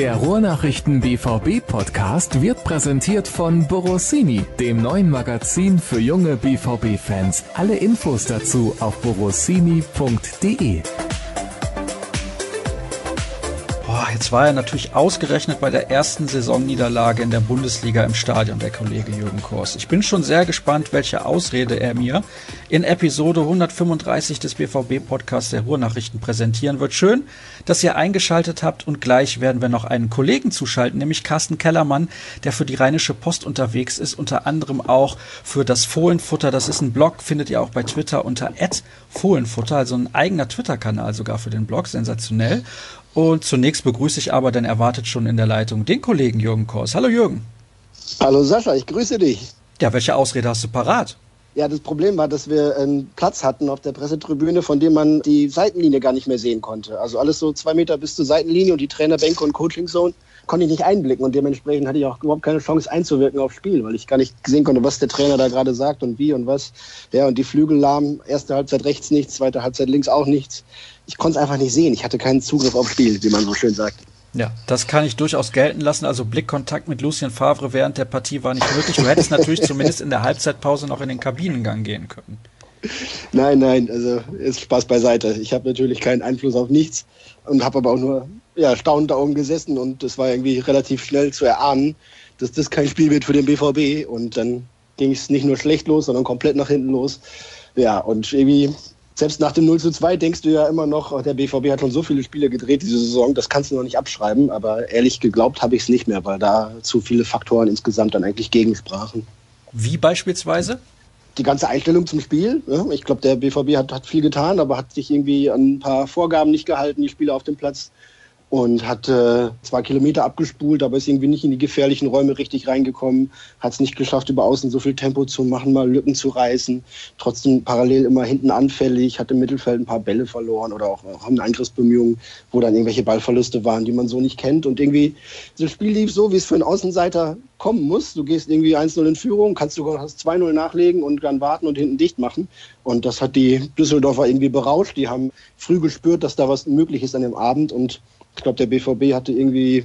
Der Ruhrnachrichten BVB-Podcast wird präsentiert von Borossini, dem neuen Magazin für junge BVB-Fans. Alle Infos dazu auf borossini.de. Jetzt war er natürlich ausgerechnet bei der ersten Saisonniederlage in der Bundesliga im Stadion, der Kollege Jürgen Kors. Ich bin schon sehr gespannt, welche Ausrede er mir in Episode 135 des BVB-Podcasts der Ruhrnachrichten präsentieren wird. Schön, dass ihr eingeschaltet habt, und gleich werden wir noch einen Kollegen zuschalten, nämlich Carsten Kellermann, der für die Rheinische Post unterwegs ist, unter anderem auch für das Fohlenfutter. Das ist ein Blog, findet ihr auch bei Twitter unter @Fohlenfutter, also ein eigener Twitter-Kanal sogar für den Blog, sensationell. Und zunächst begrüße ich aber, denn er wartet schon in der Leitung, den Kollegen Jürgen Kors. Hallo Jürgen. Hallo Sascha, ich grüße dich. Ja, welche Ausrede hast du parat? Ja, das Problem war, dass wir einen Platz hatten auf der Pressetribüne, von dem man die Seitenlinie gar nicht mehr sehen konnte. Also alles so 2 Meter bis zur Seitenlinie, und die Trainerbänke und Coachingzone konnte ich nicht einblicken, und dementsprechend hatte ich auch überhaupt keine Chance einzuwirken aufs Spiel, weil ich gar nicht sehen konnte, was der Trainer da gerade sagt und wie und was. Ja, und die Flügel lahm, erste Halbzeit rechts nichts, zweite Halbzeit links auch nichts. Ich konnte es einfach nicht sehen. Ich hatte keinen Zugriff aufs Spiel, wie man so schön sagt. Ja, das kann ich durchaus gelten lassen. Also Blickkontakt mit Lucien Favre während der Partie war nicht möglich. Du hättest natürlich zumindest in der Halbzeitpause noch in den Kabinengang gehen können. Nein, also ist Spaß beiseite. Ich habe natürlich keinen Einfluss auf nichts und habe aber auch nur staunend da oben gesessen, und es war irgendwie relativ schnell zu erahnen, dass das kein Spiel wird für den BVB, und dann ging es nicht nur schlecht los, sondern komplett nach hinten los. Ja, und irgendwie selbst nach dem 0:2 denkst du ja immer noch, der BVB hat schon so viele Spiele gedreht diese Saison, das kannst du noch nicht abschreiben, aber ehrlich geglaubt habe ich es nicht mehr, weil da zu viele Faktoren insgesamt dann eigentlich gegensprachen. Wie beispielsweise? Die ganze Einstellung zum Spiel. Ja, ich glaube, der BVB hat viel getan, aber hat sich irgendwie an ein paar Vorgaben nicht gehalten, die Spieler auf dem Platz, und hat 2 Kilometer abgespult, aber ist irgendwie nicht in die gefährlichen Räume richtig reingekommen, hat es nicht geschafft, über außen so viel Tempo zu machen, mal Lücken zu reißen, trotzdem parallel immer hinten anfällig, hat im Mittelfeld ein paar Bälle verloren oder auch haben Eingriffsbemühungen, wo dann irgendwelche Ballverluste waren, die man so nicht kennt, und irgendwie das Spiel lief so, wie es für einen Außenseiter kommen muss. Du gehst irgendwie 1:0 in Führung, kannst sogar das 2:0 nachlegen und dann warten und hinten dicht machen, und das hat die Düsseldorfer irgendwie berauscht. Die haben früh gespürt, dass da was möglich ist an dem Abend, und ich glaube, der BVB hatte irgendwie,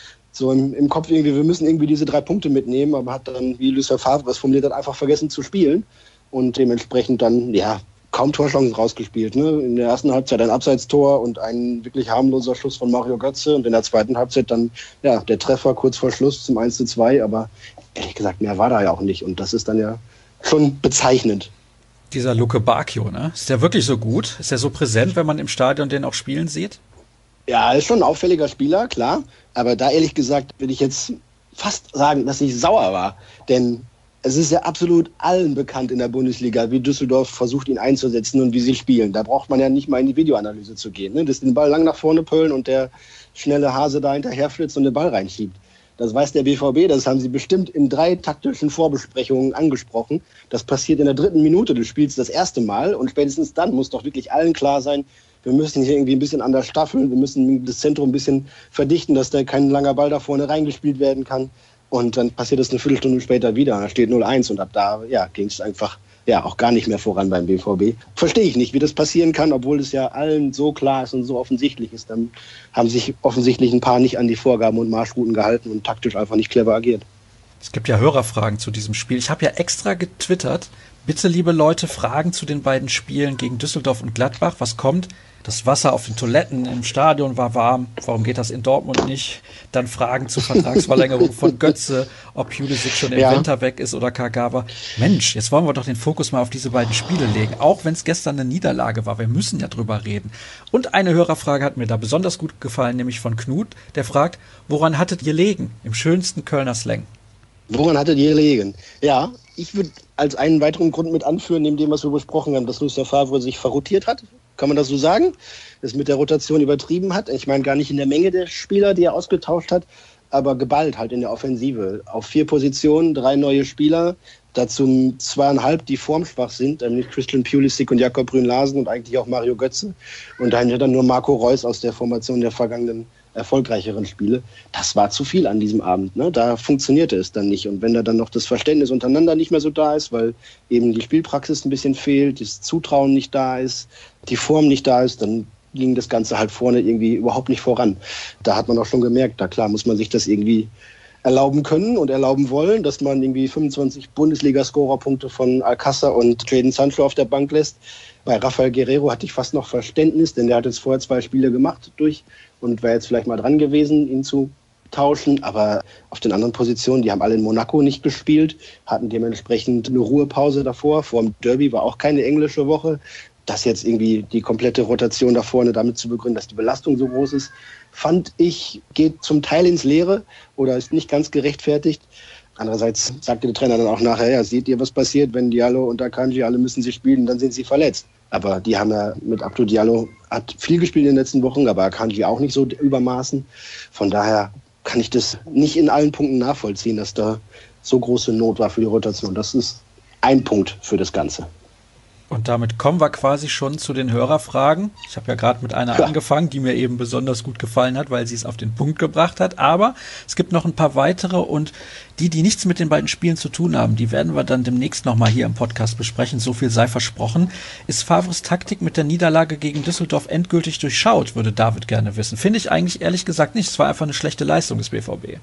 so im Kopf irgendwie, wir müssen irgendwie diese 3 Punkte mitnehmen, aber hat dann, wie Lucien Favre es formuliert hat, einfach vergessen zu spielen und dementsprechend dann, kaum Torchancen rausgespielt. Ne? In der ersten Halbzeit ein Abseitstor und ein wirklich harmloser Schuss von Mario Götze, und in der zweiten Halbzeit dann, der Treffer kurz vor Schluss zum 1:2, aber ehrlich gesagt, mehr war da ja auch nicht, und das ist dann ja schon bezeichnend. Dieser Luke Bacchio, ne? Ist der wirklich so gut? Ist der so präsent, wenn man im Stadion den auch spielen sieht? Ja, ist schon ein auffälliger Spieler, klar. Aber da ehrlich gesagt will ich jetzt fast sagen, dass ich sauer war. Denn es ist ja absolut allen bekannt in der Bundesliga, wie Düsseldorf versucht, ihn einzusetzen und wie sie spielen. Da braucht man ja nicht mal in die Videoanalyse zu gehen. Ne? Das den Ball lang nach vorne pöllen und der schnelle Hase da hinterher flitzt und den Ball reinschiebt. Das weiß der BVB, das haben sie bestimmt in 3 taktischen Vorbesprechungen angesprochen. Das passiert in der 3. Minute des Spiels das erste Mal, und spätestens dann muss doch wirklich allen klar sein, wir müssen hier irgendwie ein bisschen anders staffeln, wir müssen das Zentrum ein bisschen verdichten, dass da kein langer Ball da vorne reingespielt werden kann. Und dann passiert das eine Viertelstunde später wieder, da steht 0:1, und ab da ging es einfach auch gar nicht mehr voran beim BVB. Verstehe ich nicht, wie das passieren kann, obwohl es ja allen so klar ist und so offensichtlich ist. Dann haben sich offensichtlich ein paar nicht an die Vorgaben und Marschrouten gehalten und taktisch einfach nicht clever agiert. Es gibt ja Hörerfragen zu diesem Spiel. Ich habe ja extra getwittert, bitte liebe Leute, Fragen zu den beiden Spielen gegen Düsseldorf und Gladbach. Was kommt? Das Wasser auf den Toiletten im Stadion war warm. Warum geht das in Dortmund nicht? Dann Fragen zur Vertragsverlängerung von Götze, ob Pulisic schon im Winter weg ist oder Kagawa. Mensch, jetzt wollen wir doch den Fokus mal auf diese beiden Spiele legen. Auch wenn es gestern eine Niederlage war. Wir müssen ja drüber reden. Und eine Hörerfrage hat mir da besonders gut gefallen, nämlich von Knut. Der fragt, woran hattet ihr gelegen? Im schönsten Kölner Slang. Woran hattet ihr gelegen? Ja, ich würde als einen weiteren Grund mit anführen, neben dem, was wir besprochen haben, dass Lucien Favre sich verrotiert hat. Kann man das so sagen? Das mit der Rotation übertrieben hat. Ich meine gar nicht in der Menge der Spieler, die er ausgetauscht hat, aber geballt halt in der Offensive. Auf 4 Positionen, 3 neue Spieler, dazu 2,5, die formschwach sind, nämlich Christian Pulisic und Jakob Brünn-Larsen und eigentlich auch Mario Götze. Und dahinter dann nur Marco Reus aus der Formation der vergangenen erfolgreicheren Spiele. Das war zu viel an diesem Abend. Ne? Da funktionierte es dann nicht. Und wenn da dann noch das Verständnis untereinander nicht mehr so da ist, weil eben die Spielpraxis ein bisschen fehlt, das Zutrauen nicht da ist, die Form nicht da ist, dann ging das Ganze halt vorne irgendwie überhaupt nicht voran. Da hat man auch schon gemerkt, da klar muss man sich das irgendwie erlauben können und erlauben wollen, dass man irgendwie 25 Bundesliga-Scorerpunkte von Alcázar und Jadon Sancho auf der Bank lässt. Bei Rafael Guerreiro hatte ich fast noch Verständnis, denn der hat jetzt vorher 2 Spiele gemacht und wäre jetzt vielleicht mal dran gewesen, ihn zu tauschen. Aber auf den anderen Positionen, die haben alle in Monaco nicht gespielt, hatten dementsprechend eine Ruhepause davor. Vor dem Derby war auch keine englische Woche. Das jetzt irgendwie die komplette Rotation da vorne damit zu begründen, dass die Belastung so groß ist, fand ich, geht zum Teil ins Leere oder ist nicht ganz gerechtfertigt. Andererseits sagte der Trainer dann auch nachher, ja, seht ihr, was passiert, wenn Diallo und Akanji, alle müssen sie spielen, dann sind sie verletzt. Aber die haben ja mit Abdou Diallo, hat viel gespielt in den letzten Wochen, aber Akanji auch nicht so übermaßen. Von daher kann ich das nicht in allen Punkten nachvollziehen, dass da so große Not war für die Rotation. Das ist ein Punkt für das Ganze. Und damit kommen wir quasi schon zu den Hörerfragen. Ich habe ja gerade mit einer angefangen, die mir eben besonders gut gefallen hat, weil sie es auf den Punkt gebracht hat. Aber es gibt noch ein paar weitere und die nichts mit den beiden Spielen zu tun haben, die werden wir dann demnächst nochmal hier im Podcast besprechen. So viel sei versprochen. Ist Favres Taktik mit der Niederlage gegen Düsseldorf endgültig durchschaut, würde David gerne wissen. Finde ich eigentlich ehrlich gesagt nicht. Es war einfach eine schlechte Leistung des BVB.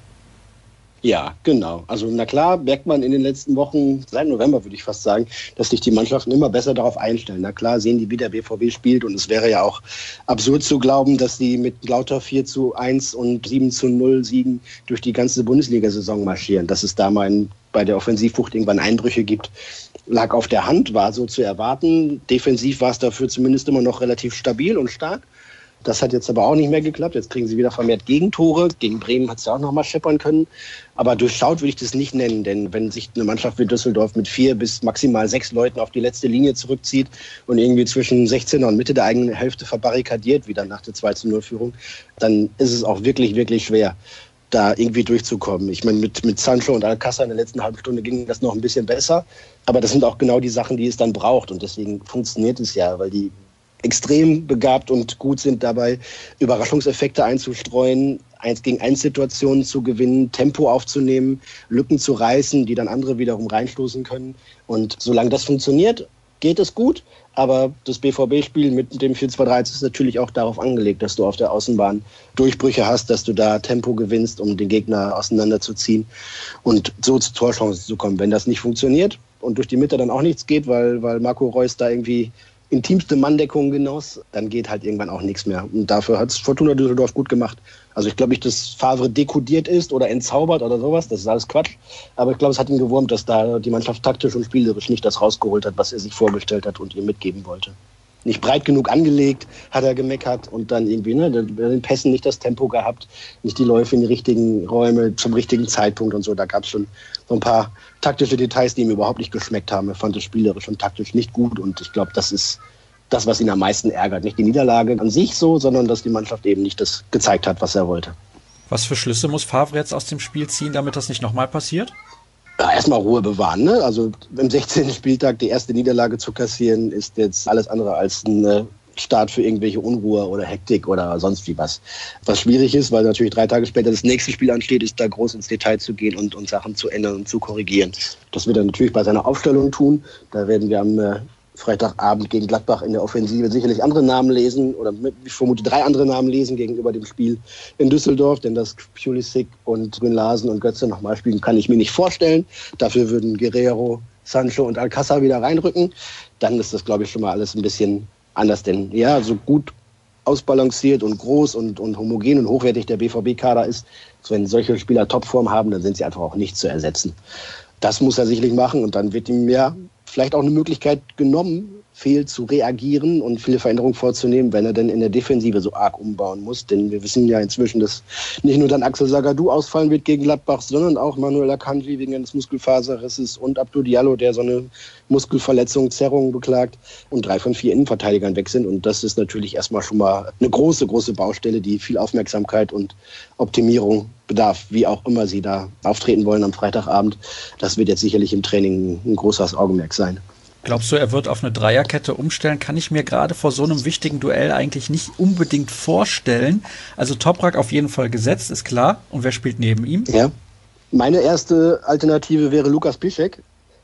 Ja, genau. Also na klar merkt man in den letzten Wochen, seit November würde ich fast sagen, dass sich die Mannschaften immer besser darauf einstellen. Na klar sehen die, wie der BVB spielt und es wäre ja auch absurd zu glauben, dass die mit lauter 4:1 und 7:0 Siegen durch die ganze Bundesliga-Saison marschieren. Dass es da mal bei der Offensivwucht irgendwann Einbrüche gibt, lag auf der Hand, war so zu erwarten. Defensiv war es dafür zumindest immer noch relativ stabil und stark. Das hat jetzt aber auch nicht mehr geklappt. Jetzt kriegen sie wieder vermehrt Gegentore. Gegen Bremen hat es ja auch noch mal scheppern können. Aber durchschaut würde ich das nicht nennen. Denn wenn sich eine Mannschaft wie Düsseldorf mit 4 bis maximal 6 Leuten auf die letzte Linie zurückzieht und irgendwie zwischen 16er und Mitte der eigenen Hälfte verbarrikadiert, wieder nach der 2:0-Führung, dann ist es auch wirklich, wirklich schwer, da irgendwie durchzukommen. Ich meine, mit Sancho und Alcázar in der letzten halben Stunde ging das noch ein bisschen besser. Aber das sind auch genau die Sachen, die es dann braucht. Und deswegen funktioniert es ja, weil die extrem begabt und gut sind dabei, Überraschungseffekte einzustreuen, 1-gegen-1-Situationen zu gewinnen, Tempo aufzunehmen, Lücken zu reißen, die dann andere wiederum reinstoßen können. Und solange das funktioniert, geht es gut. Aber das BVB-Spiel mit dem 4-2-3 ist natürlich auch darauf angelegt, dass du auf der Außenbahn Durchbrüche hast, dass du da Tempo gewinnst, um den Gegner auseinanderzuziehen und so zu Torchancen zu kommen. Wenn das nicht funktioniert und durch die Mitte dann auch nichts geht, weil Marco Reus da irgendwie intimste Manndeckung genoss, dann geht halt irgendwann auch nichts mehr. Und dafür hat es Fortuna Düsseldorf gut gemacht. Also ich glaube nicht, dass Favre dekodiert ist oder entzaubert oder sowas, das ist alles Quatsch. Aber ich glaube, es hat ihn gewurmt, dass da die Mannschaft taktisch und spielerisch nicht das rausgeholt hat, was er sich vorgestellt hat und ihr mitgeben wollte. Nicht breit genug angelegt, hat er gemeckert und dann irgendwie bei den Pässen nicht das Tempo gehabt, nicht die Läufe in die richtigen Räume zum richtigen Zeitpunkt und so. Da gab es schon so ein paar taktische Details, die ihm überhaupt nicht geschmeckt haben. Er fand es spielerisch und taktisch nicht gut und ich glaube, das ist das, was ihn am meisten ärgert. Nicht die Niederlage an sich so, sondern dass die Mannschaft eben nicht das gezeigt hat, was er wollte. Was für Schlüsse muss Favre jetzt aus dem Spiel ziehen, damit das nicht nochmal passiert? Ja, erstmal Ruhe bewahren. Ne? Also im 16. Spieltag die erste Niederlage zu kassieren, ist jetzt alles andere als ein Start für irgendwelche Unruhe oder Hektik oder sonst wie was. Was schwierig ist, weil natürlich 3 Tage später das nächste Spiel ansteht, ist da groß ins Detail zu gehen und Sachen zu ändern und zu korrigieren. Das wird er natürlich bei seiner Aufstellung tun. Da werden wir am Freitagabend gegen Gladbach in der Offensive sicherlich andere Namen lesen oder ich vermute 3 andere Namen lesen gegenüber dem Spiel in Düsseldorf, denn dass Pulisic und Grün Larsen und Götze nochmal spielen, kann ich mir nicht vorstellen. Dafür würden Guerreiro, Sancho und Alcázar wieder reinrücken. Dann ist das, glaube ich, schon mal alles ein bisschen anders, denn ja, so gut ausbalanciert und groß und homogen und hochwertig der BVB-Kader ist, also wenn solche Spieler Topform haben, dann sind sie einfach auch nicht zu ersetzen. Das muss er sicherlich machen und dann wird ihm ja vielleicht auch eine Möglichkeit genommen, fehl zu reagieren und viele Veränderungen vorzunehmen, wenn er denn in der Defensive so arg umbauen muss. Denn wir wissen ja inzwischen, dass nicht nur dann Axel Sagadou ausfallen wird gegen Gladbach, sondern auch Manuel Akanji wegen eines Muskelfaserrisses und Abdou Diallo, der so eine Muskelverletzung, Zerrung beklagt und 3 von 4 Innenverteidigern weg sind. Und das ist natürlich erstmal schon mal eine große, große Baustelle, die viel Aufmerksamkeit und Optimierung bedarf, wie auch immer sie da auftreten wollen am Freitagabend. Das wird jetzt sicherlich im Training ein großes Augenmerk sein. Glaubst du, er wird auf eine Dreierkette umstellen? Kann ich mir gerade vor so einem wichtigen Duell eigentlich nicht unbedingt vorstellen. Also Toprak auf jeden Fall gesetzt, ist klar. Und wer spielt neben ihm? Ja, meine erste Alternative wäre Lukas Piszczek.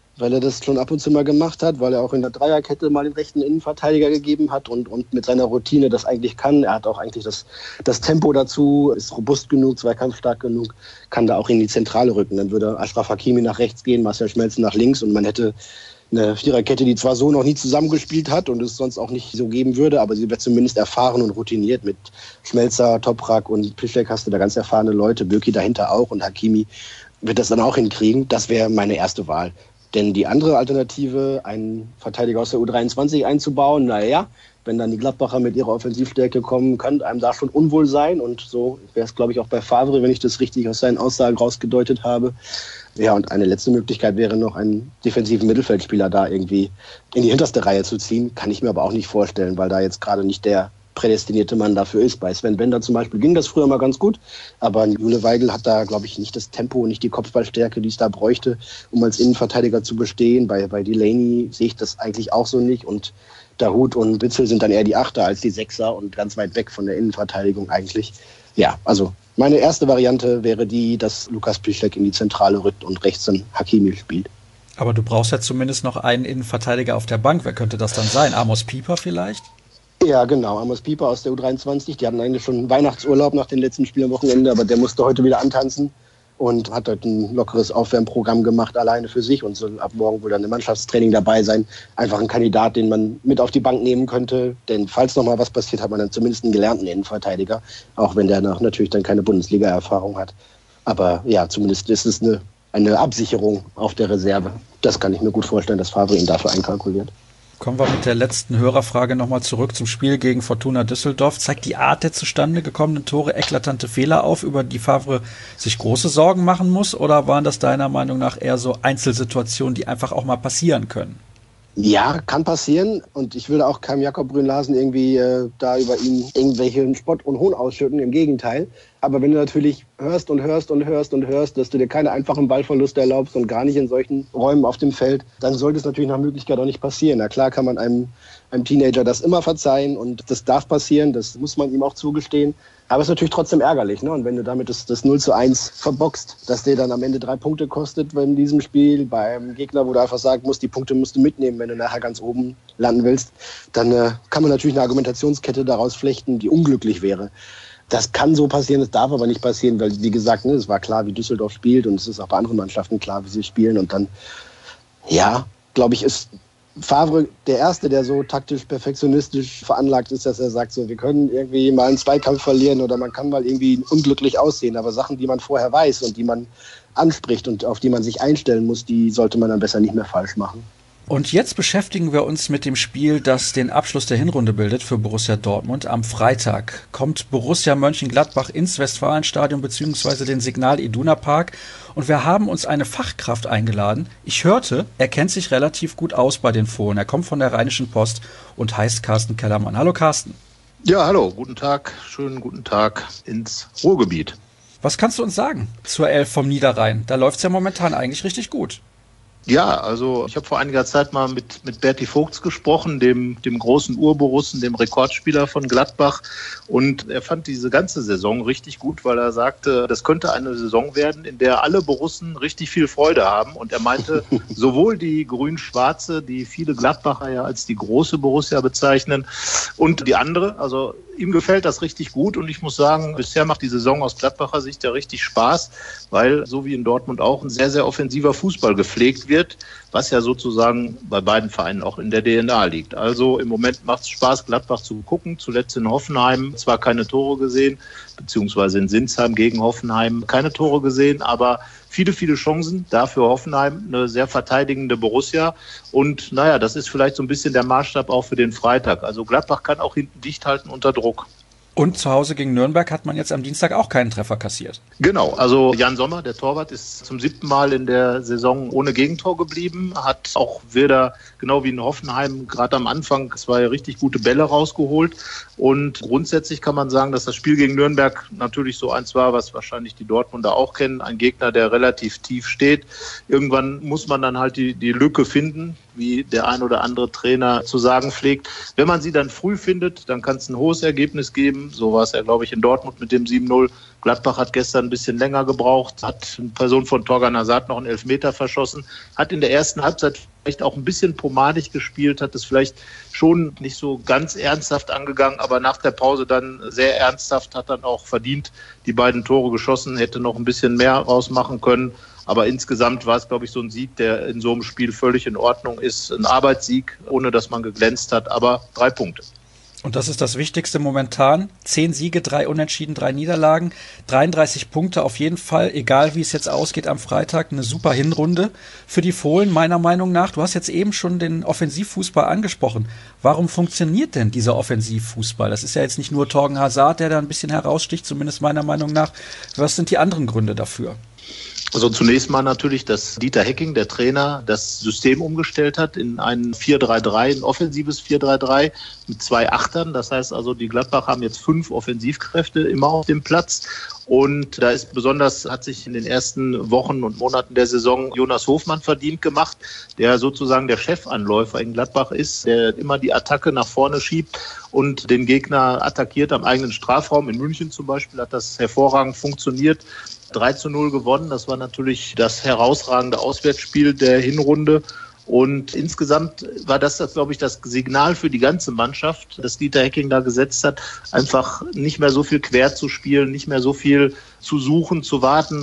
weil er das schon ab und zu mal gemacht hat, weil er auch in der Dreierkette mal den rechten Innenverteidiger gegeben hat und mit seiner Routine das eigentlich kann. Er hat auch eigentlich das Tempo dazu, ist robust genug, zweikampfstark genug, kann da auch in die Zentrale rücken. Dann würde Achraf Hakimi nach rechts gehen, Marcel Schmelzer nach links und man hätte eine Viererkette, die zwar so noch nie zusammengespielt hat und es sonst auch nicht so geben würde, aber sie wird zumindest erfahren und routiniert. Mit Schmelzer, Toprak und Piszczek hast du da ganz erfahrene Leute, Bürki dahinter auch und Hakimi wird das dann auch hinkriegen. Das wäre meine erste Wahl. Denn die andere Alternative, einen Verteidiger aus der U23 einzubauen, naja, wenn dann die Gladbacher mit ihrer Offensivstärke kommen, könnte einem da schon unwohl sein. Und so wäre es, glaube ich, auch bei Favre, wenn ich das richtig aus seinen Aussagen rausgedeutet habe. Ja, und eine letzte Möglichkeit wäre noch, einen defensiven Mittelfeldspieler da irgendwie in die hinterste Reihe zu ziehen. Kann ich mir aber auch nicht vorstellen, weil da jetzt gerade nicht der prädestinierte Mann dafür ist. Bei Sven Bender zum Beispiel ging das früher mal ganz gut, aber Jule Weigl hat da, glaube ich, nicht das Tempo, nicht die Kopfballstärke, die es da bräuchte, um als Innenverteidiger zu bestehen. Bei Delaney sehe ich das eigentlich auch so nicht und Dahoud und Witzel sind dann eher die Achter als die Sechser und ganz weit weg von der Innenverteidigung eigentlich. Ja, also meine erste Variante wäre die, dass Lukas Piszczek in die Zentrale rückt und rechts dann Hakimi spielt. Aber du brauchst ja zumindest noch einen Innenverteidiger auf der Bank. Wer könnte das dann sein? Amos Pieper vielleicht? Ja, genau. Amos Pieper aus der U23. Die hatten eigentlich schon Weihnachtsurlaub nach den letzten Spielen am Wochenende, aber der musste heute wieder antanzen und hat heute ein lockeres Aufwärmprogramm gemacht, alleine für sich und soll ab morgen wohl dann im Mannschaftstraining dabei sein. Einfach ein Kandidat, den man mit auf die Bank nehmen könnte, denn falls noch mal was passiert, hat man dann zumindest einen gelernten Innenverteidiger, auch wenn der natürlich dann keine Bundesliga-Erfahrung hat. Aber ja, zumindest ist es eine Absicherung auf der Reserve. Das kann ich mir gut vorstellen, dass Favre ihn dafür einkalkuliert. Kommen wir mit der letzten Hörerfrage nochmal zurück zum Spiel gegen Fortuna Düsseldorf. Zeigt die Art der zustande gekommenen Tore eklatante Fehler auf, über die Favre sich große Sorgen machen muss? Oder waren das deiner Meinung nach eher so Einzelsituationen, die einfach auch mal passieren können? Ja, kann passieren. Und ich will auch keinem Jakob Brünn-Larsen irgendwie da über ihn irgendwelchen Spott und Hohn ausschütten. Im Gegenteil. Aber wenn du natürlich hörst, dass du dir keine einfachen Ballverluste erlaubst und gar nicht in solchen Räumen auf dem Feld, dann sollte es natürlich nach Möglichkeit auch nicht passieren. Na klar kann man einem Teenager das immer verzeihen und das darf passieren, das muss man ihm auch zugestehen. Aber es ist natürlich trotzdem ärgerlich, ne? Und wenn du damit das 0:1 verboxt, dass der dann am Ende 3 Punkte kostet in diesem Spiel, bei einem Gegner, wo du einfach sagen musst, die Punkte musst du mitnehmen, wenn du nachher ganz oben landen willst, dann kann man natürlich eine Argumentationskette daraus flechten, die unglücklich wäre. Das kann so passieren, das darf aber nicht passieren, weil, wie gesagt, es war klar, wie Düsseldorf spielt und es ist auch bei anderen Mannschaften klar, wie sie spielen. Und dann, ja, glaube ich, ist Favre der Erste, der so taktisch perfektionistisch veranlagt ist, dass er sagt, so, wir können irgendwie mal einen Zweikampf verlieren oder man kann mal irgendwie unglücklich aussehen. Aber Sachen, die man vorher weiß und die man anspricht und auf die man sich einstellen muss, die sollte man dann besser nicht mehr falsch machen. Und jetzt beschäftigen wir uns mit dem Spiel, das den Abschluss der Hinrunde bildet für Borussia Dortmund. Am Freitag kommt Borussia Mönchengladbach ins Westfalenstadion bzw. den Signal Iduna Park und wir haben uns eine Fachkraft eingeladen. Ich hörte, er kennt sich relativ gut aus bei den Fohlen. Er kommt von der Rheinischen Post und heißt Carsten Kellermann. Hallo Carsten. Ja, hallo, guten Tag, schönen guten Tag ins Ruhrgebiet. Was kannst du uns sagen zur Elf vom Niederrhein? Da läuft's ja momentan eigentlich richtig gut. Ja, also ich habe vor einiger Zeit mal mit Berti Vogts gesprochen, dem großen Urborussen, dem Rekordspieler von Gladbach. Und er fand diese ganze Saison richtig gut, weil er sagte, das könnte eine Saison werden, in der alle Borussen richtig viel Freude haben. Und er meinte, sowohl die Grün-Schwarze, die viele Gladbacher ja als die große Borussia bezeichnen, und die andere, also ihm gefällt das richtig gut. Und ich muss sagen, bisher macht die Saison aus Gladbacher Sicht ja richtig Spaß, weil so wie in Dortmund auch ein sehr, sehr offensiver Fußball gepflegt wird, was ja sozusagen bei beiden Vereinen auch in der DNA liegt. Also im Moment macht es Spaß, Gladbach zu gucken. Zuletzt in Hoffenheim zwar keine Tore gesehen, beziehungsweise in Sinsheim gegen Hoffenheim keine Tore gesehen, aber viele, viele Chancen. Dafür Hoffenheim eine sehr verteidigende Borussia. Und naja, das ist vielleicht so ein bisschen der Maßstab auch für den Freitag. Also Gladbach kann auch hinten dicht halten unter Druck. Und zu Hause gegen Nürnberg hat man jetzt am Dienstag auch keinen Treffer kassiert. Genau, also Jan Sommer, der Torwart, ist zum 7. Mal in der Saison ohne Gegentor geblieben, hat auch wieder, genau wie in Hoffenheim, gerade am Anfang 2 richtig gute Bälle rausgeholt. Und grundsätzlich kann man sagen, dass das Spiel gegen Nürnberg natürlich so eins war, was wahrscheinlich die Dortmunder auch kennen, ein Gegner, der relativ tief steht. Irgendwann muss man dann halt die Lücke finden, wie der ein oder andere Trainer zu sagen pflegt. Wenn man sie dann früh findet, dann kann es ein hohes Ergebnis geben. geben. So war es ja, glaube ich, in Dortmund mit dem 7-0. Gladbach hat gestern ein bisschen länger gebraucht, hat eine Person von Torgan Hazard noch einen Elfmeter verschossen, hat in der ersten Halbzeit vielleicht auch ein bisschen pomadig gespielt, hat es vielleicht schon nicht so ganz ernsthaft angegangen, aber nach der Pause dann sehr ernsthaft, hat dann auch verdient die beiden Tore geschossen, hätte noch ein bisschen mehr rausmachen können. Aber insgesamt war es, glaube ich, so ein Sieg, der in so einem Spiel völlig in Ordnung ist. Ein Arbeitssieg, ohne dass man geglänzt hat, aber 3 Punkte. Und das ist das Wichtigste momentan. 10 Siege, 3 Unentschieden, 3 Niederlagen, 33 Punkte auf jeden Fall, egal wie es jetzt ausgeht am Freitag. Eine super Hinrunde für die Fohlen, meiner Meinung nach. Du hast jetzt eben schon den Offensivfußball angesprochen. Warum funktioniert denn dieser Offensivfußball? Das ist ja jetzt nicht nur Torgan Hazard, der da ein bisschen heraussticht, zumindest meiner Meinung nach. Was sind die anderen Gründe dafür? Also zunächst mal natürlich, dass Dieter Hecking, der Trainer, das System umgestellt hat in ein 4-3-3, ein offensives 4-3-3 mit 2 Achtern. Das heißt also, die Gladbach haben jetzt 5 Offensivkräfte immer auf dem Platz. Und da ist besonders, hat sich in den ersten Wochen und Monaten der Saison Jonas Hofmann verdient gemacht, der sozusagen der Chefanläufer in Gladbach ist, der immer die Attacke nach vorne schiebt und den Gegner attackiert am eigenen Strafraum. In München zum Beispiel hat das hervorragend funktioniert. 3-0 gewonnen. Das war natürlich das herausragende Auswärtsspiel der Hinrunde. Und insgesamt war das, glaube ich, das Signal für die ganze Mannschaft, das Dieter Hecking da gesetzt hat, einfach nicht mehr so viel quer zu spielen, nicht mehr so viel zu suchen, zu warten,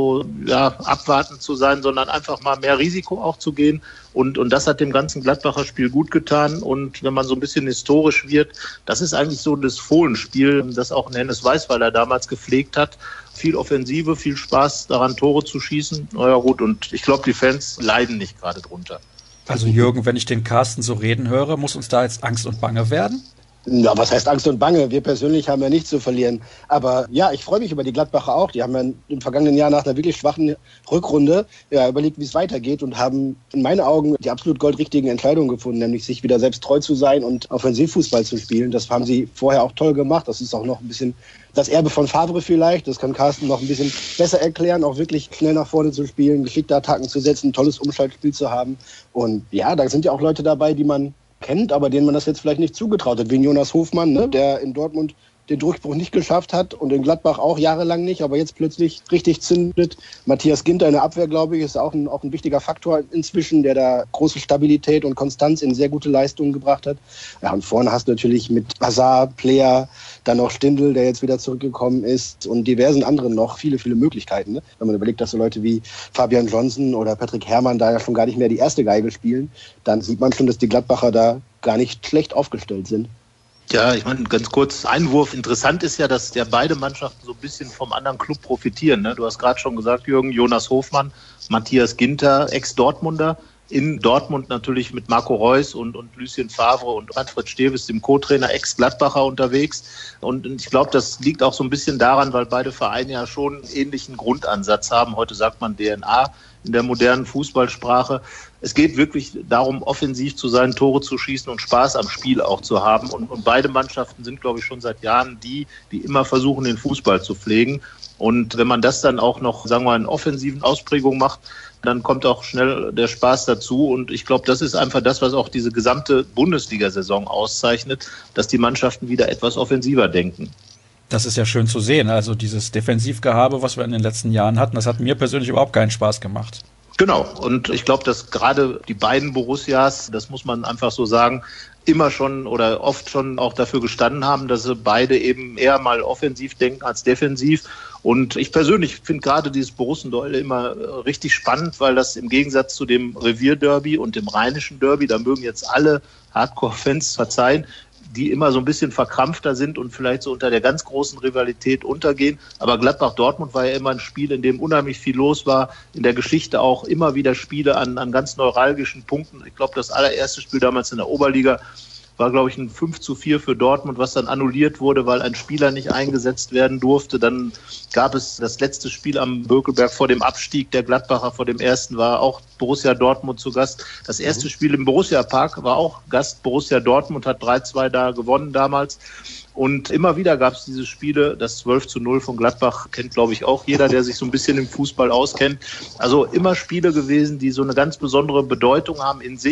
abwartend zu sein, sondern einfach mal mehr Risiko auch zu gehen. Und das hat dem ganzen Gladbacher Spiel gut getan. Und wenn man so ein bisschen historisch wird, das ist eigentlich so das Fohlenspiel, das auch Hennes Weisweiler damals gepflegt hat. Viel Offensive, viel Spaß daran, Tore zu schießen. Naja gut, und ich glaube, die Fans leiden nicht gerade drunter. Also Jürgen, wenn ich den Carsten so reden höre, muss uns da jetzt Angst und Bange werden? Ja, was heißt Angst und Bange? Wir persönlich haben ja nichts zu verlieren. Aber ja, ich freue mich über die Gladbacher auch. Die haben ja im vergangenen Jahr nach einer wirklich schwachen Rückrunde überlegt, wie es weitergeht und haben in meinen Augen die absolut goldrichtigen Entscheidungen gefunden, nämlich sich wieder selbst treu zu sein und Offensivfußball zu spielen. Das haben sie vorher auch toll gemacht. Das ist auch noch ein bisschen das Erbe von Favre vielleicht. Das kann Carsten noch ein bisschen besser erklären, auch wirklich schnell nach vorne zu spielen, geschickte Attacken zu setzen, ein tolles Umschaltspiel zu haben. Und ja, da sind ja auch Leute dabei, die man kennt, aber denen man das jetzt vielleicht nicht zugetraut hat, wie Jonas Hofmann, ne, der in Dortmund den Durchbruch nicht geschafft hat und in Gladbach auch jahrelang nicht, aber jetzt plötzlich richtig zündet. Matthias Ginter in der Abwehr, glaube ich, ist auch ein wichtiger Faktor inzwischen, der da große Stabilität und Konstanz in sehr gute Leistungen gebracht hat. Ja, und vorne hast du natürlich mit Hazard, Player, dann noch Stindl, der jetzt wieder zurückgekommen ist und diversen anderen noch viele, viele Möglichkeiten. Ne? Wenn man überlegt, dass so Leute wie Fabian Johnson oder Patrick Herrmann da ja schon gar nicht mehr die erste Geige spielen, dann sieht man schon, dass die Gladbacher da gar nicht schlecht aufgestellt sind. Ja, ich meine, ganz kurz Einwurf. Interessant ist ja, dass ja beide Mannschaften so ein bisschen vom anderen Club profitieren. Ne? Du hast gerade schon gesagt, Jürgen, Jonas Hofmann, Matthias Ginter, Ex-Dortmunder. In Dortmund natürlich mit Marco Reus und Lucien Favre und Manfred Steves, dem Co-Trainer, Ex-Gladbacher unterwegs. Und ich glaube, das liegt auch so ein bisschen daran, weil beide Vereine ja schon einen ähnlichen Grundansatz haben. Heute sagt man DNA in der modernen Fußballsprache. Es geht wirklich darum, offensiv zu sein, Tore zu schießen und Spaß am Spiel auch zu haben. Und beide Mannschaften sind, glaube ich, schon seit Jahren die immer versuchen, den Fußball zu pflegen. Und wenn man das dann auch noch, sagen wir mal, in offensiven Ausprägungen macht, dann kommt auch schnell der Spaß dazu. Und ich glaube, das ist einfach das, was auch diese gesamte Bundesliga-Saison auszeichnet, dass die Mannschaften wieder etwas offensiver denken. Das ist ja schön zu sehen. Also dieses Defensivgehabe, was wir in den letzten Jahren hatten, das hat mir persönlich überhaupt keinen Spaß gemacht. Genau. Und ich glaube, dass gerade die beiden Borussias, das muss man einfach so sagen, immer schon oder oft schon auch dafür gestanden haben, dass sie beide eben eher mal offensiv denken als defensiv. Und ich persönlich finde gerade dieses Borussen-Duell immer richtig spannend, weil das im Gegensatz zu dem Revierderby und dem Rheinischen Derby, da mögen jetzt alle Hardcore-Fans verzeihen, die immer so ein bisschen verkrampfter sind und vielleicht so unter der ganz großen Rivalität untergehen. Aber Gladbach-Dortmund war ja immer ein Spiel, in dem unheimlich viel los war. In der Geschichte auch immer wieder Spiele an ganz neuralgischen Punkten. Ich glaube, das allererste Spiel damals in der Oberliga war, glaube ich, ein 5-4 für Dortmund, was dann annulliert wurde, weil ein Spieler nicht eingesetzt werden durfte. Dann gab es das letzte Spiel am Bökelberg vor dem Abstieg. Der Gladbacher vor dem ersten war auch Borussia Dortmund zu Gast. Das erste Spiel im Borussia-Park war auch Gast Borussia Dortmund, hat 3-2 da gewonnen damals. Und immer wieder gab es diese Spiele. Das 12-0 von Gladbach kennt, glaube ich, auch jeder, der sich so ein bisschen im Fußball auskennt. Also immer Spiele gewesen, die so eine ganz besondere Bedeutung haben in sich.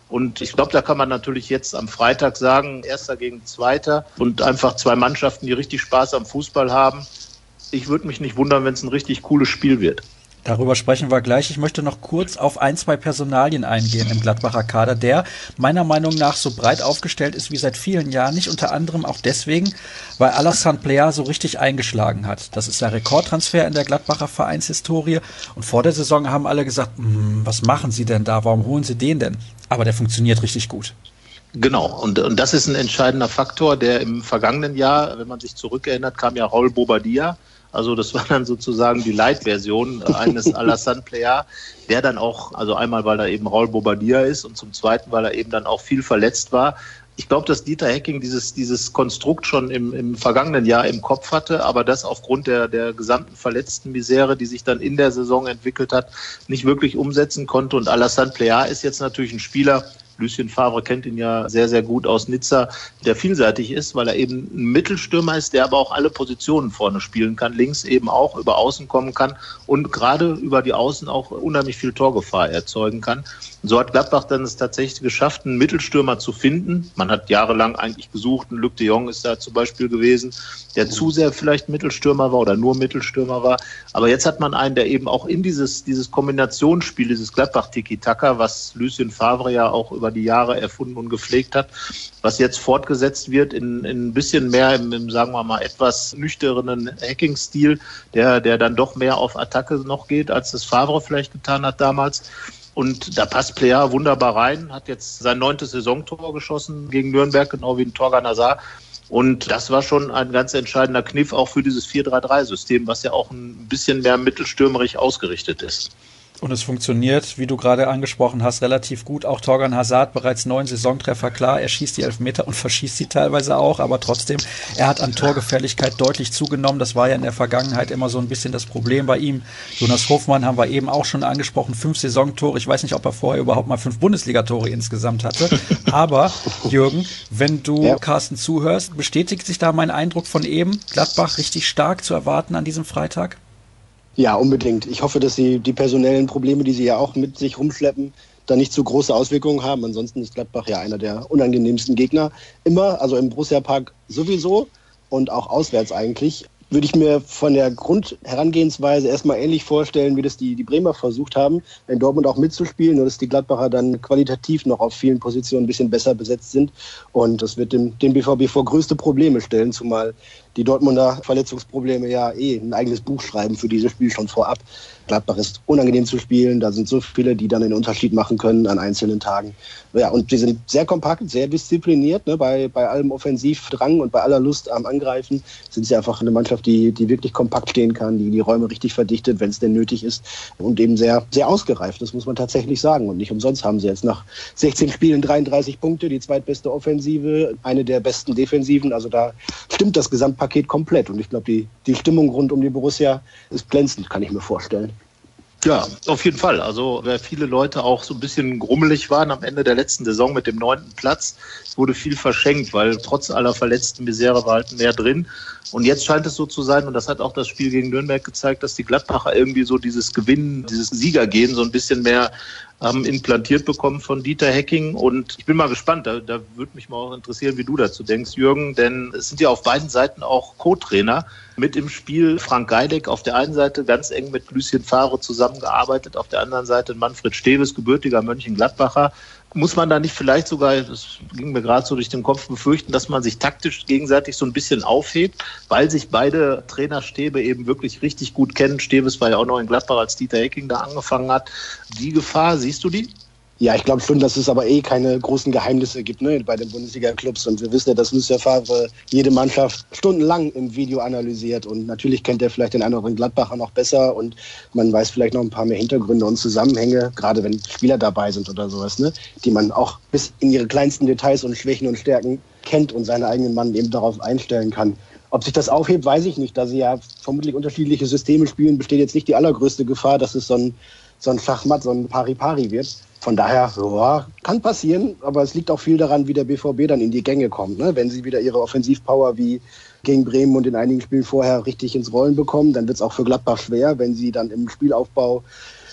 Und ich glaube, da kann man natürlich jetzt am Freitag sagen, Erster gegen Zweiter und einfach zwei Mannschaften, die richtig Spaß am Fußball haben. Ich würde mich nicht wundern, wenn es ein richtig cooles Spiel wird. Darüber sprechen wir gleich. Ich möchte noch kurz auf ein, zwei Personalien eingehen im Gladbacher Kader, der meiner Meinung nach so breit aufgestellt ist wie seit vielen Jahren nicht. Unter anderem auch deswegen, weil Alassane Plea so richtig eingeschlagen hat. Das ist der Rekordtransfer in der Gladbacher Vereinshistorie. Und vor der Saison haben alle gesagt, was machen Sie denn da? Warum holen Sie den denn? Aber der funktioniert richtig gut. Genau, und das ist ein entscheidender Faktor, der im vergangenen Jahr, wenn man sich zurückerinnert, kam ja Raul Bobadilla. Also das war dann sozusagen die Light-Version eines Alassane Plea, der dann auch, also einmal, weil er eben Raul Bobadilla ist und zum Zweiten, weil er eben dann auch viel verletzt war. Ich glaube, dass Dieter Hecking dieses Konstrukt schon im vergangenen Jahr im Kopf hatte, aber das aufgrund der gesamten verletzten Misere, die sich dann in der Saison entwickelt hat, nicht wirklich umsetzen konnte. Und Alassane Plea ist jetzt natürlich ein Spieler, Lucien Favre kennt ihn ja sehr, sehr gut aus Nizza, der vielseitig ist, weil er eben ein Mittelstürmer ist, der aber auch alle Positionen vorne spielen kann, links eben auch über Außen kommen kann und gerade über die Außen auch unheimlich viel Torgefahr erzeugen kann. Und so hat Gladbach dann es tatsächlich geschafft, einen Mittelstürmer zu finden. Man hat jahrelang eigentlich gesucht, ein Luc de Jong ist da zum Beispiel gewesen, der zu sehr vielleicht Mittelstürmer war oder nur Mittelstürmer war. Aber jetzt hat man einen, der eben auch in dieses Kombinationsspiel, dieses Gladbach-Tiki-Taka, was Lucien Favre ja auch über die Jahre erfunden und gepflegt hat, was jetzt fortgesetzt wird in ein bisschen mehr im sagen wir mal, etwas nüchternen Hacking-Stil, der dann doch mehr auf Attacke noch geht, als das Favre vielleicht getan hat damals. Und da passt Plea wunderbar rein, hat jetzt sein 9. Saisontor geschossen gegen Nürnberg, genau wie ein Torgan Hazard. Und das war schon ein ganz entscheidender Kniff auch für dieses 4-3-3-System, was ja auch ein bisschen mehr mittelstürmerig ausgerichtet ist. Und es funktioniert, wie du gerade angesprochen hast, relativ gut. Auch Torgan Hazard, bereits 9 Saisontreffer, klar, er schießt die Elfmeter und verschießt sie teilweise auch, aber trotzdem, er hat an Torgefährlichkeit deutlich zugenommen. Das war ja in der Vergangenheit immer so ein bisschen das Problem bei ihm. Jonas Hofmann haben wir eben auch schon angesprochen, 5 Saisontore. Ich weiß nicht, ob er vorher überhaupt mal 5 Bundesligatore insgesamt hatte. Aber, Jürgen, wenn du Carsten zuhörst, bestätigt sich da mein Eindruck von eben, Gladbach richtig stark zu erwarten an diesem Freitag? Ja, unbedingt. Ich hoffe, dass sie die personellen Probleme, die sie ja auch mit sich rumschleppen, da nicht so große Auswirkungen haben. Ansonsten ist Gladbach ja einer der unangenehmsten Gegner. Immer, also im Borussia-Park sowieso und auch auswärts eigentlich. Würde ich mir von der Grundherangehensweise erstmal ähnlich vorstellen, wie das die Bremer versucht haben, in Dortmund auch mitzuspielen, nur dass die Gladbacher dann qualitativ noch auf vielen Positionen ein bisschen besser besetzt sind. Und das wird den BVB vor größte Probleme stellen, zumal die Dortmunder Verletzungsprobleme ja ein eigenes Buch schreiben für dieses Spiel schon vorab. Gladbach ist unangenehm zu spielen, da sind so viele, die dann den Unterschied machen können an einzelnen Tagen. Ja, und die sind sehr kompakt, sehr diszipliniert, ne? Bei allem Offensivdrang und bei aller Lust am Angreifen sind sie einfach eine Mannschaft, die wirklich kompakt stehen kann, die Räume richtig verdichtet, wenn es denn nötig ist und eben sehr, sehr ausgereift, das muss man tatsächlich sagen. Und nicht umsonst haben sie jetzt nach 16 Spielen 33 Punkte, die zweitbeste Offensive, eine der besten Defensiven, also da stimmt das Gesamtpaket komplett und ich glaube, die Stimmung rund um die Borussia ist glänzend, kann ich mir vorstellen. Ja, auf jeden Fall. Also, wer viele Leute auch so ein bisschen grummelig waren am Ende der letzten Saison mit dem 9. Platz, es wurde viel verschenkt, weil trotz aller verletzten Misere war halt mehr drin. Und jetzt scheint es so zu sein, und das hat auch das Spiel gegen Nürnberg gezeigt, dass die Gladbacher irgendwie so dieses Gewinnen, dieses Siegergehen so ein bisschen mehr implantiert bekommen von Dieter Hecking. Und ich bin mal gespannt, da würde mich mal auch interessieren, wie du dazu denkst, Jürgen, denn es sind ja auf beiden Seiten auch Co-Trainer mit im Spiel. Frank Geideck auf der einen Seite ganz eng mit Lucien Favre zusammengearbeitet, auf der anderen Seite Manfred Steves, gebürtiger Mönchengladbacher. Muss man da nicht vielleicht sogar, das ging mir gerade so durch den Kopf, befürchten, dass man sich taktisch gegenseitig so ein bisschen aufhebt, weil sich beide Trainerstäbe eben wirklich richtig gut kennen. Steves war ja auch noch in Gladbach, als Dieter Hecking da angefangen hat. Die Gefahr, siehst du die? Ja, ich glaube schon, dass es aber keine großen Geheimnisse gibt, ne, bei den Bundesliga-Clubs. Und wir wissen ja, dass Lucien Favre jede Mannschaft stundenlang im Video analysiert. Und natürlich kennt er vielleicht den anderen Gladbacher noch besser. Und man weiß vielleicht noch ein paar mehr Hintergründe und Zusammenhänge, gerade wenn Spieler dabei sind oder sowas, ne, die man auch bis in ihre kleinsten Details und Schwächen und Stärken kennt und seine eigenen Mann eben darauf einstellen kann. Ob sich das aufhebt, weiß ich nicht. Da sie ja vermutlich unterschiedliche Systeme spielen, besteht jetzt nicht die allergrößte Gefahr, dass es so ein Schachmatt, so ein Pari-Pari wird. Von daher, ja, kann passieren, aber es liegt auch viel daran, wie der BVB dann in die Gänge kommt. Ne? Wenn sie wieder ihre Offensivpower wie gegen Bremen und in einigen Spielen vorher richtig ins Rollen bekommen, dann wird es auch für Gladbach schwer, wenn sie dann im Spielaufbau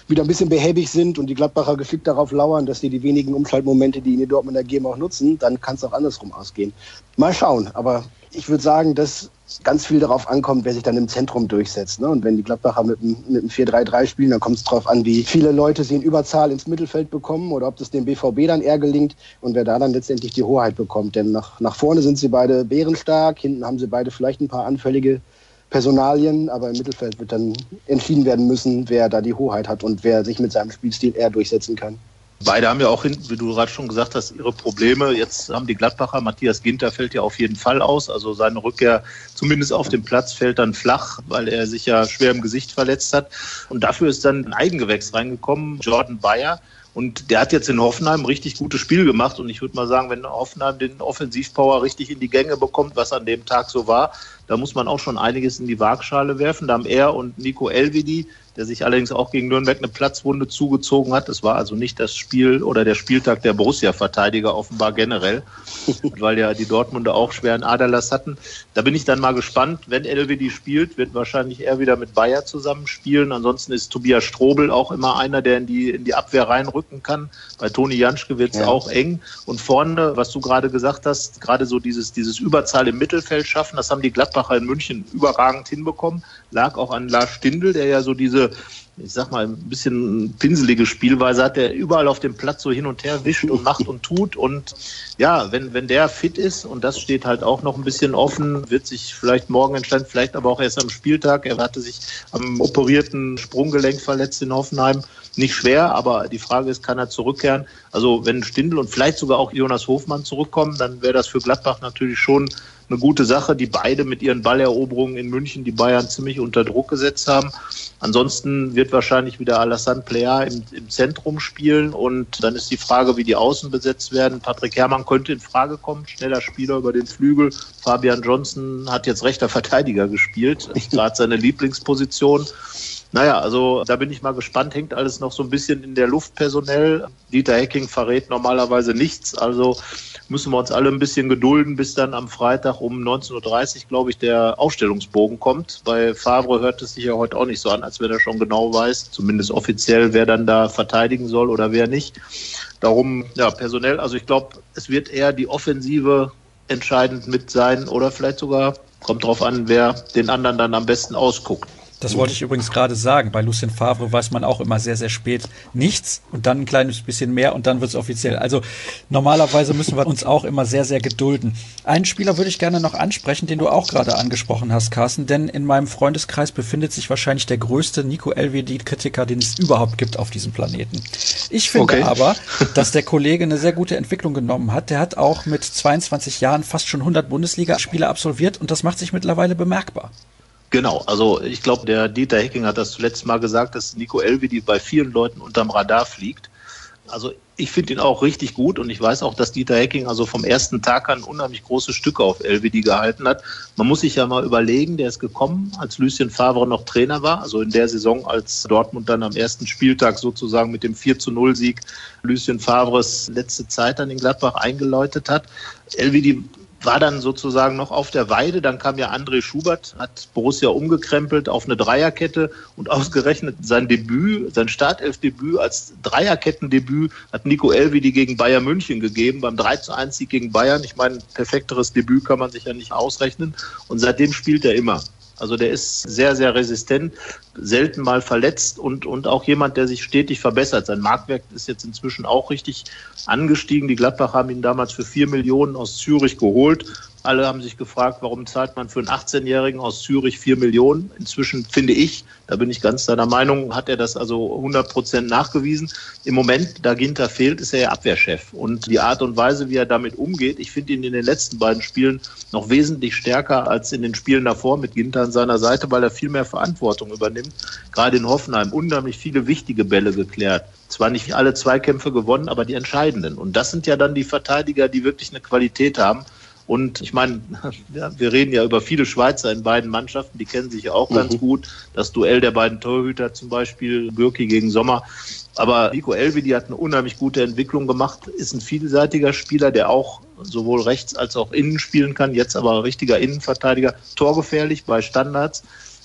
wieder ein bisschen behäbig sind und die Gladbacher geschickt darauf lauern, dass sie die wenigen Umschaltmomente, die ihnen die Dortmunder geben, auch nutzen, dann kann es auch andersrum ausgehen. Mal schauen, aber ich würde sagen, dass ganz viel darauf ankommt, wer sich dann im Zentrum durchsetzt. Ne? Und wenn die Gladbacher mit einem 4-3-3 spielen, dann kommt es darauf an, wie viele Leute sie in Überzahl ins Mittelfeld bekommen oder ob das dem BVB dann eher gelingt und wer da dann letztendlich die Hoheit bekommt. Denn nach vorne sind sie beide bärenstark, hinten haben sie beide vielleicht ein paar anfällige Personalien, aber im Mittelfeld wird dann entschieden werden müssen, wer da die Hoheit hat und wer sich mit seinem Spielstil eher durchsetzen kann. Beide haben ja auch, wie du gerade schon gesagt hast, ihre Probleme. Jetzt haben die Gladbacher, Matthias Ginter fällt ja auf jeden Fall aus. Also seine Rückkehr zumindest auf dem Platz fällt dann flach, weil er sich ja schwer im Gesicht verletzt hat. Und dafür ist dann ein Eigengewächs reingekommen, Jordan Bayer. Und der hat jetzt in Hoffenheim ein richtig gutes Spiel gemacht. Und ich würde mal sagen, wenn Hoffenheim den Offensivpower richtig in die Gänge bekommt, was an dem Tag so war, da muss man auch schon einiges in die Waagschale werfen. Da haben er und Nico Elvedi, der sich allerdings auch gegen Nürnberg eine Platzwunde zugezogen hat. Das war also nicht das Spiel oder der Spieltag der Borussia-Verteidiger offenbar generell, weil ja die Dortmunder auch schweren Aderlass hatten. Da bin ich dann mal gespannt. Wenn Elvedi spielt, wird wahrscheinlich er wieder mit Bayer zusammenspielen. Ansonsten ist Tobias Strobel auch immer einer, der in die Abwehr reinrücken kann. Bei Toni Janschke wird es auch eng. Und vorne, was du gerade gesagt hast, gerade so dieses Überzahl im Mittelfeld schaffen, das haben die Gladbacher in München überragend hinbekommen. Lag auch an Lars Stindl, der ja so diese, ich sag mal, ein bisschen pinselige Spielweise hat, der überall auf dem Platz so hin und her wischt und macht und tut. Und ja, wenn der fit ist, und das steht halt auch noch ein bisschen offen, wird sich vielleicht morgen entscheiden, vielleicht aber auch erst am Spieltag. Er hatte sich am operierten Sprunggelenk verletzt in Hoffenheim. Nicht schwer, aber die Frage ist, kann er zurückkehren? Also wenn Stindl und vielleicht sogar auch Jonas Hofmann zurückkommen, dann wäre das für Gladbach natürlich schon eine gute Sache, die beide mit ihren Balleroberungen in München die Bayern ziemlich unter Druck gesetzt haben. Ansonsten wird wahrscheinlich wieder Alassane Plea im Zentrum spielen und dann ist die Frage, wie die Außen besetzt werden. Patrick Herrmann könnte in Frage kommen, schneller Spieler über den Flügel. Fabian Johnson hat jetzt rechter Verteidiger gespielt, gerade seine Lieblingsposition. Naja, also da bin ich mal gespannt, hängt alles noch so ein bisschen in der Luft personell. Dieter Hecking verrät normalerweise nichts, also müssen wir uns alle ein bisschen gedulden, bis dann am Freitag um 19.30 Uhr, glaube ich, der Aufstellungsbogen kommt. Bei Favre hört es sich ja heute auch nicht so an, als wenn er schon genau weiß, zumindest offiziell, wer dann da verteidigen soll oder wer nicht. Darum, ja, personell, also ich glaube, es wird eher die Offensive entscheidend mit sein oder vielleicht sogar, kommt drauf an, wer den anderen dann am besten ausguckt. Das wollte ich übrigens gerade sagen. Bei Lucien Favre weiß man auch immer sehr, sehr spät nichts und dann ein kleines bisschen mehr und dann wird es offiziell. Also normalerweise müssen wir uns auch immer sehr, sehr gedulden. Einen Spieler würde ich gerne noch ansprechen, den du auch gerade angesprochen hast, Carsten, denn in meinem Freundeskreis befindet sich wahrscheinlich der größte Nico Elvedi-Kritiker, den es überhaupt gibt auf diesem Planeten. Ich finde aber, dass der Kollege eine sehr gute Entwicklung genommen hat. Der hat auch mit 22 Jahren fast schon 100 Bundesligaspiele absolviert und das macht sich mittlerweile bemerkbar. Genau, also ich glaube, der Dieter Hecking hat das zuletzt mal gesagt, dass Nico Elvedi bei vielen Leuten unterm Radar fliegt. Also ich finde ihn auch richtig gut und ich weiß auch, dass Dieter Hecking also vom ersten Tag an unheimlich große Stücke auf Elvedi gehalten hat. Man muss sich ja mal überlegen, der ist gekommen, als Lucien Favre noch Trainer war, also in der Saison, als Dortmund dann am ersten Spieltag sozusagen mit dem 4-0-Sieg Lucien Favres letzte Zeit dann in Gladbach eingeläutet hat. Elvedi war dann sozusagen noch auf der Weide, dann kam ja André Schubert, hat Borussia umgekrempelt auf eine Dreierkette und ausgerechnet sein Startelfdebüt als Dreierkettendebüt hat Nico Elvedi gegen Bayern München gegeben, beim 3-1-Sieg gegen Bayern. Ich meine, perfekteres Debüt kann man sich ja nicht ausrechnen und seitdem spielt er immer. Also der ist sehr, sehr resistent, selten mal verletzt und auch jemand, der sich stetig verbessert. Sein Marktwert ist jetzt inzwischen auch richtig angestiegen. Die Gladbacher haben ihn damals für 4 Millionen aus Zürich geholt. Alle haben sich gefragt, warum zahlt man für einen 18-Jährigen aus Zürich 4 Millionen? Inzwischen finde ich, da bin ich ganz deiner Meinung, hat er das also 100% nachgewiesen. Im Moment, da Ginter fehlt, ist er ja Abwehrchef. Und die Art und Weise, wie er damit umgeht, ich finde ihn in den letzten beiden Spielen noch wesentlich stärker als in den Spielen davor mit Ginter an seiner Seite, weil er viel mehr Verantwortung übernimmt. Gerade in Hoffenheim unheimlich viele wichtige Bälle geklärt. Zwar nicht alle Zweikämpfe gewonnen, aber die entscheidenden. Und das sind ja dann die Verteidiger, die wirklich eine Qualität haben. Und ich meine, ja, wir reden ja über viele Schweizer in beiden Mannschaften, die kennen sich ja auch ganz gut. Das Duell der beiden Torhüter zum Beispiel, Bürki gegen Sommer. Aber Nico Elvedi hat eine unheimlich gute Entwicklung gemacht, ist ein vielseitiger Spieler, der auch sowohl rechts als auch innen spielen kann, jetzt aber richtiger Innenverteidiger, torgefährlich bei Standards.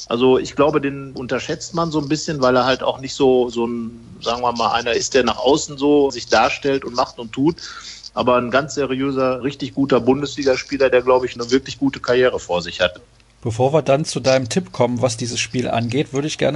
Also ich glaube, den unterschätzt man so ein bisschen, weil er halt auch nicht so ein, sagen wir mal, einer ist, der nach außen so sich darstellt und macht und tut. Aber ein ganz seriöser, richtig guter Bundesligaspieler, der, glaube ich, eine wirklich gute Karriere vor sich hat. Bevor wir dann zu deinem Tipp kommen, was dieses Spiel angeht, würde ich gerne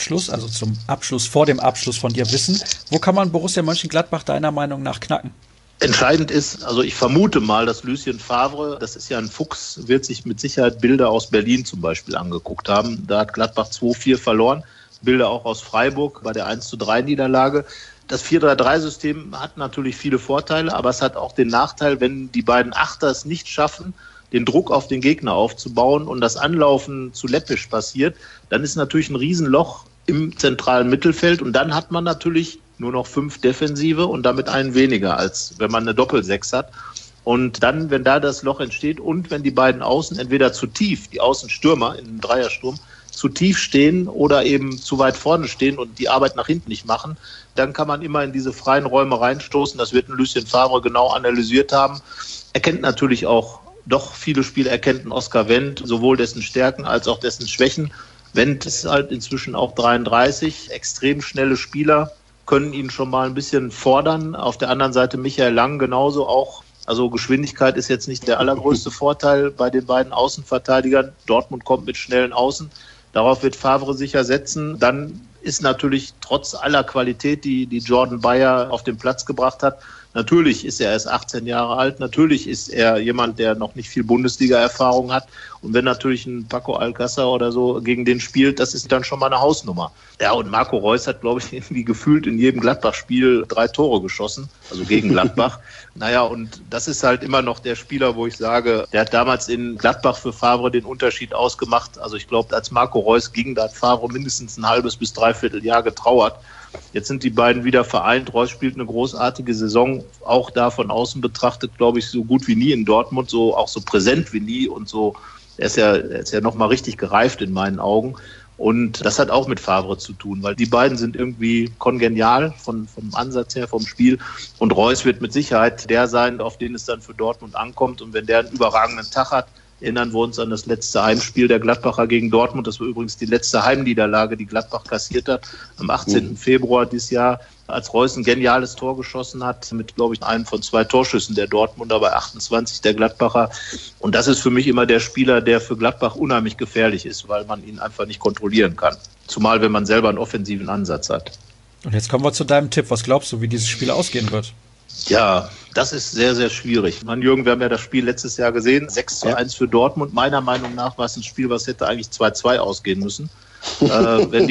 vor dem Abschluss von dir wissen, wo kann man Borussia Mönchengladbach deiner Meinung nach knacken? Entscheidend ist, also ich vermute mal, dass Lucien Favre, das ist ja ein Fuchs, wird sich mit Sicherheit Bilder aus Berlin zum Beispiel angeguckt haben. Da hat Gladbach 2-4 verloren, Bilder auch aus Freiburg bei der 1-3-Niederlage. Das 4-3-3-System hat natürlich viele Vorteile, aber es hat auch den Nachteil, wenn die beiden Achter es nicht schaffen, den Druck auf den Gegner aufzubauen und das Anlaufen zu läppisch passiert, dann ist natürlich ein Riesenloch im zentralen Mittelfeld und dann hat man natürlich nur noch 5 Defensive und damit einen weniger, als wenn man eine Doppel-6 hat. Und dann, wenn da das Loch entsteht und wenn die beiden Außen entweder zu tief, die Außenstürmer in einem Dreiersturm, zu tief stehen oder eben zu weit vorne stehen und die Arbeit nach hinten nicht machen, dann kann man immer in diese freien Räume reinstoßen. Das wird ein Lucien Favre genau analysiert haben. Er kennt natürlich auch, doch viele Spiele erkennt ein Oskar Wendt, sowohl dessen Stärken als auch dessen Schwächen. Wendt ist halt inzwischen auch 33, extrem schnelle Spieler, können ihn schon mal ein bisschen fordern. Auf der anderen Seite Michael Lang genauso auch. Also Geschwindigkeit ist jetzt nicht der allergrößte Vorteil bei den beiden Außenverteidigern. Dortmund kommt mit schnellen Außen. Darauf wird Favre sicher setzen. Dann ist natürlich trotz aller Qualität, die Jordan Bayer auf den Platz gebracht hat, natürlich ist er erst 18 Jahre alt, natürlich ist er jemand, der noch nicht viel Bundesliga-Erfahrung hat. Und wenn natürlich ein Paco Alcácer oder so gegen den spielt, das ist dann schon mal eine Hausnummer. Ja, und Marco Reus hat, glaube ich, irgendwie gefühlt in jedem Gladbach-Spiel 3 Tore geschossen, also gegen Gladbach. Naja, und das ist halt immer noch der Spieler, wo ich sage, der hat damals in Gladbach für Favre den Unterschied ausgemacht. Also ich glaube, als Marco Reus ging, da hat Favre mindestens ein halbes bis dreiviertel Jahr getrauert. Jetzt sind die beiden wieder vereint. Reus spielt eine großartige Saison, auch da von außen betrachtet, glaube ich, so gut wie nie in Dortmund, so auch so präsent wie nie und so. Er ist ja nochmal richtig gereift in meinen Augen. Und das hat auch mit Favre zu tun, weil die beiden sind irgendwie kongenial vom Ansatz her, vom Spiel. Und Reus wird mit Sicherheit der sein, auf den es dann für Dortmund ankommt. Und wenn der einen überragenden Tag hat, erinnern wir uns an das letzte Heimspiel der Gladbacher gegen Dortmund. Das war übrigens die letzte Heimniederlage, die Gladbach kassiert hat, am 18. Februar dieses Jahr, als Reus ein geniales Tor geschossen hat, mit, glaube ich, einem von 2 Torschüssen der Dortmunder bei 28 der Gladbacher. Und das ist für mich immer der Spieler, der für Gladbach unheimlich gefährlich ist, weil man ihn einfach nicht kontrollieren kann. Zumal, wenn man selber einen offensiven Ansatz hat. Und jetzt kommen wir zu deinem Tipp. Was glaubst du, wie dieses Spiel ausgehen wird? Ja, das ist sehr, sehr schwierig. Jürgen, wir haben ja das Spiel letztes Jahr gesehen. 6-1 für Dortmund. Meiner Meinung nach war es ein Spiel, was hätte eigentlich 2-2 ausgehen müssen. Wenn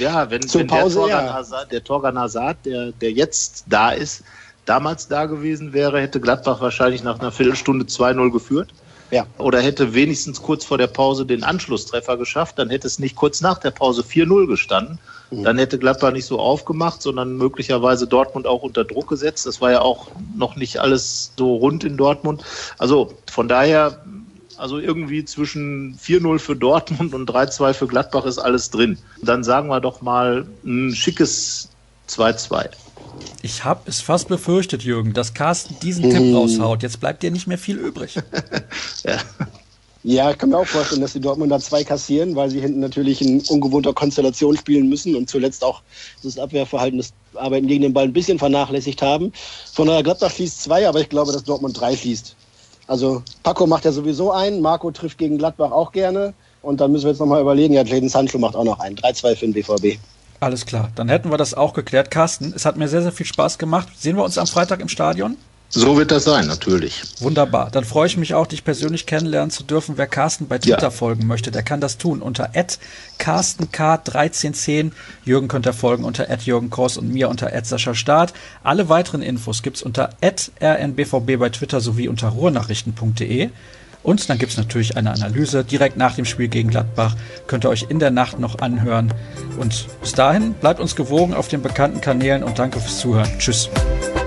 der Torgan Hazard, der jetzt da ist, damals da gewesen wäre, hätte Gladbach wahrscheinlich nach einer Viertelstunde 2-0 geführt. Ja. Oder hätte wenigstens kurz vor der Pause den Anschlusstreffer geschafft, dann hätte es nicht kurz nach der Pause 4-0 gestanden. Dann hätte Gladbach nicht so aufgemacht, sondern möglicherweise Dortmund auch unter Druck gesetzt. Das war ja auch noch nicht alles so rund in Dortmund. Also von daher, also irgendwie zwischen 4-0 für Dortmund und 3-2 für Gladbach ist alles drin. Dann sagen wir doch mal ein schickes 2-2. Ich habe es fast befürchtet, Jürgen, dass Carsten diesen Tipp raushaut. Jetzt bleibt dir nicht mehr viel übrig. Ja, ich kann mir auch vorstellen, dass die Dortmunder 2 kassieren, weil sie hinten natürlich in ungewohnter Konstellation spielen müssen und zuletzt auch das Abwehrverhalten, das Arbeiten gegen den Ball ein bisschen vernachlässigt haben. Von daher Gladbach schließt 2, aber ich glaube, dass Dortmund 3 schließt. Also Paco macht ja sowieso einen, Marco trifft gegen Gladbach auch gerne und dann müssen wir jetzt nochmal überlegen, ja, Jadon Sancho macht auch noch einen. 3-2 für den BVB. Alles klar, dann hätten wir das auch geklärt. Carsten, es hat mir sehr, sehr viel Spaß gemacht. Sehen wir uns am Freitag im Stadion? So wird das sein, natürlich. Wunderbar. Dann freue ich mich auch, dich persönlich kennenlernen zu dürfen. Wer Carsten bei Twitter folgen möchte, der kann das tun unter @carstenk1310. Jürgen könnt ihr folgen unter @jürgenkors und mir unter @saschastart. Alle weiteren Infos gibt's unter @rnbvb bei Twitter sowie unter ruhrnachrichten.de. Und dann gibt's natürlich eine Analyse direkt nach dem Spiel gegen Gladbach. Könnt ihr euch in der Nacht noch anhören. Und bis dahin bleibt uns gewogen auf den bekannten Kanälen und danke fürs Zuhören. Tschüss.